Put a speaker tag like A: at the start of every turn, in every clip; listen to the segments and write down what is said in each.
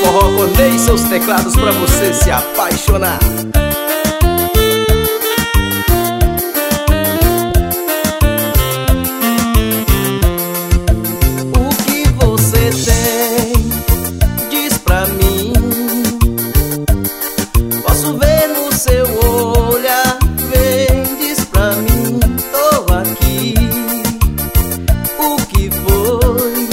A: Forró Cornei, seus teclados pra você se apaixonar.
B: O que você tem? Diz pra mim. Posso ver no seu olhar. Vem, diz pra mim. Tô aqui. O que foi?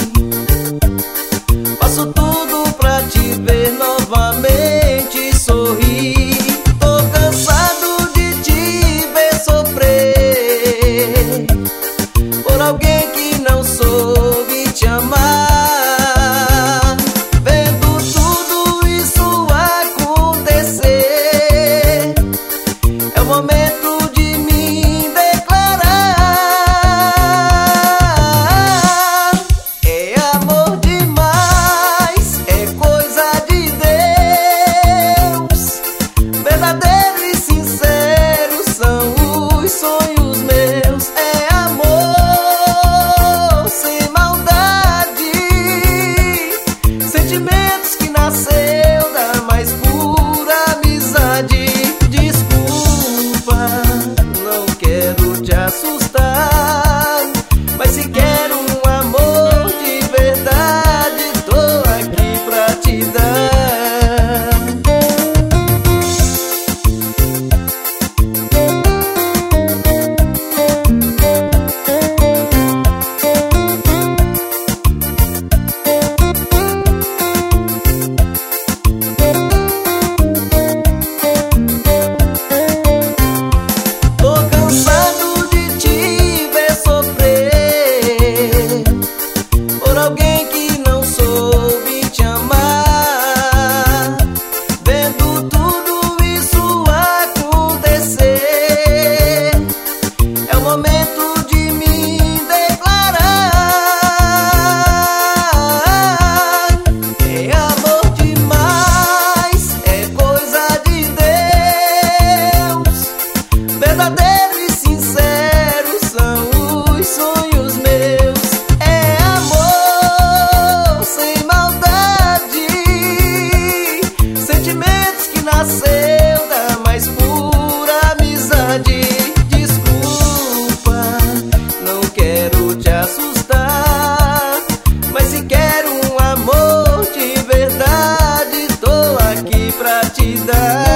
B: Faço tudo pra te ver novamente sorrir. Tô cansado de te ver sofrer por alguém que não soube te amar. Vendo tudo isso acontecer, é o momento de me declarar. É amor demais, é coisa de Deus. Verdadeiro e sincero são os sonhos meus. É amor sem maldade, sentimentos que nasceu da mais pura amizade. Desculpa, não quero te assustar, mas se quero um amor de verdade, tô aqui pra te dar. Tô cansado de te ver sofrer por alguém que não soube te amar. Vendo tudo isso acontecer, é o momento de me declarar. É amor demais, é coisa de Deus. Verdadeiro e sincero são os sonhos meus. É amor sem maldade, sentimentos que nasceu da mais pura amizade. Desculpa, não quero te assustar, mas se quero um amor de verdade, tô aqui pra te dar.